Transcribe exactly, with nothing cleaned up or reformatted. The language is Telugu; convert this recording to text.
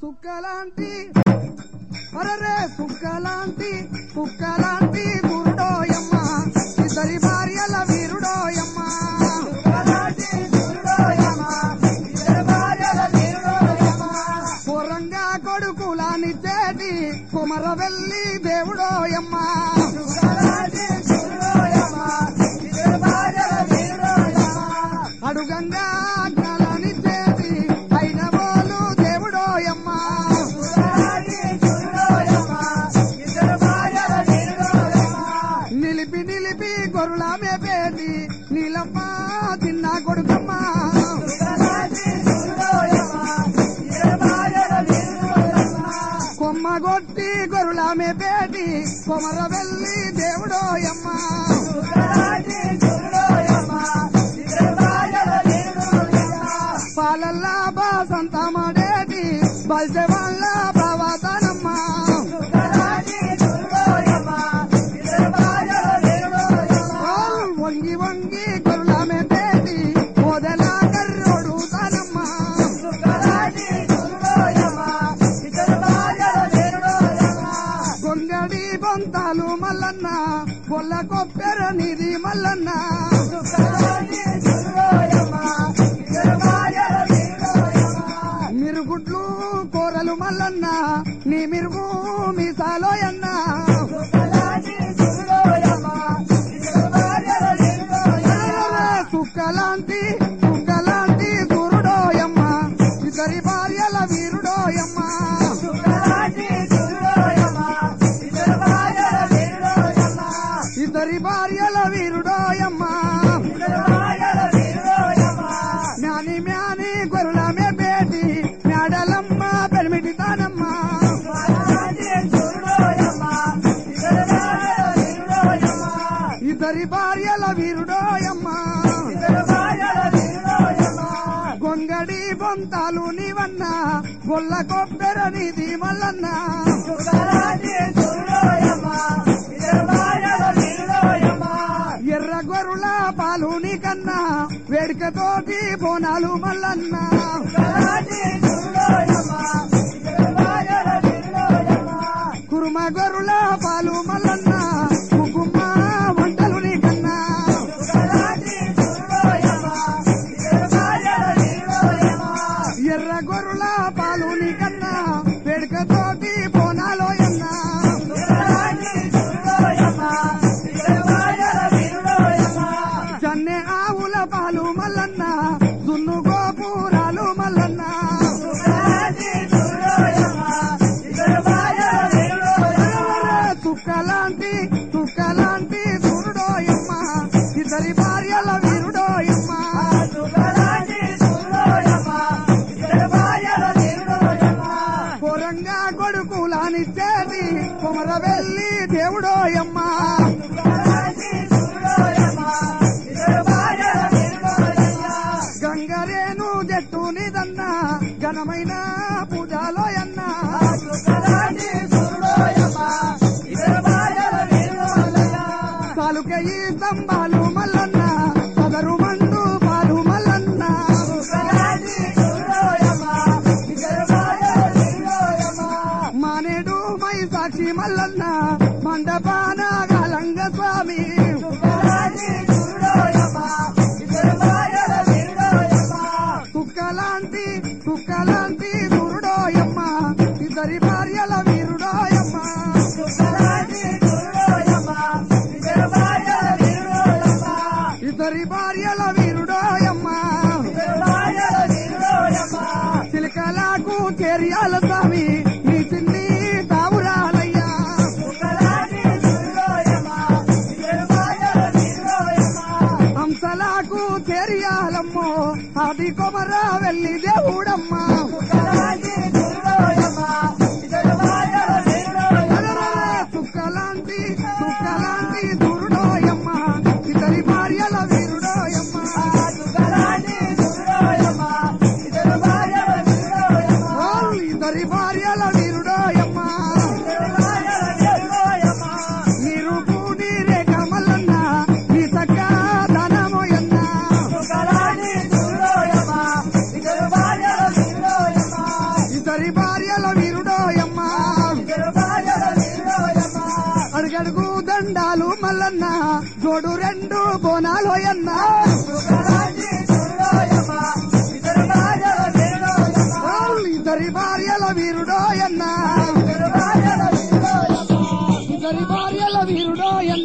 సుక్కలాంటి అరరే సుక్కలాంటి కుక్కలాంటి గురుడోయమ్మ ఇద్దరి భార్యల వీరుడోయమ్మ పూరంగా కొడుకులానిచ్చేటి కుమరవెల్లి దేవుడోయమ్మ అడుగంగా జ్ఞానానిచ్చేటి అయిన బోలు దేవుడోయమ్మ నిలిపి నిలిపి గొర్రెల మేపేటి నీలమ్మ చిన్న కొడుకమ్మ కొమ్మ కొట్టి గొర్రెల మేపేటి కొమరవెల్లి దేవుడోయమ్మ పాలల్లా బాసంత మాడేటి బల్సె వాళ్ళ ప్రవాతనమ్మ వంగి వంగి గొర్రెల మేపేటి మొదల కర్రోడు తనమ్మ గొంగడి బొంతాలు మల్లన్న గొల్ల కొప్పెర నిధి మల్లన్న మిరుగుడ్లు కూరలు మల్లన్న నీ మిరుగు మీసాలోయన్న సుక్కలాంటి సుక్కలాంటి గురుడోయమ్మ ఇద్దరి భార్యల వీరుడోయమ్మ ఇద్దరి భార్యల వీరుడోయమ్మ మ్యాని మ్యాని గొర్రెల మేపేటి మేడలమ్మ పెరిమిటి తానమ్మ ఇద్దరి భార్యల వీరుడోయమ్మ గొంగడి బొంతాలు నీవన్న గొల్ల కొబ్బెర నిధి మల్లన్న ఎర్ర గొర్రెల పాలు నీకన్నా వేడుకతోటి బోనాలు మల్లన్న కురుమ గొర్రెల పాలు మల్లన్న కుకుమ్మ వంటలు నీకన్నా ఎర్ర గొర్రెల పాలు నీకన్నా వేడుకతోటి బోనాలోయన్నా జన్నె ఆవుల పాలు మల్లన్న దున్ను గోపురాలు మల్లన్న తుక్కలాంటి తుక్కలాంటి గురుడోయమ్మ ఇద్దరి భార్యల వీరుడోయమ్మ పొరంగా కొడుకులానిచ్చేది కొమరవెల్లి దేవుడోయమ్మ గంగరేను జట్టు నిదన్న ఘనమైన పూజలోయన్న కాలుకయి స్తంభాలు మల్లన్న సదరు మండు పాలు మల్లన్న మానేడు మై సాక్షి మల్లన్న మండపాన గలంగ స్వామి కుక్కలాంటి కుక్కలాంటి గురుడోయమ్మ ఇద్దరి భార్యల వీరుడోయమ్మ ఇద్దరి భార్యల వీరుడోయమ్మ చిలకలకు చేరియాల స్వామి నీ చిన్ని తావురాలయ్యా హంసలకు చేరియాలమ్మో అది కొమర వెళ్ళి దేవుడమ్మ సుక్కలాంటి సుక్కలాంటి గురుడోయమ్మ ఇద్దరి భార్యల వీరుడోయమ్మ ఇద్దరి భార్యల వీరుడోయమ్మ నీరు పూడి రేఖ మల్లన్న నీ చక్క ధనమోయన్న ఇద్దరి భార్యల వీరుడోయమ్మ అడుగడుగు దండాలు మల్లన్న జోడు రెండు బోనాలోయన్న ఇద్దరి భార్యల వీరుడోయన్న ఇద్దరి భార్యల వీరుడోయన్న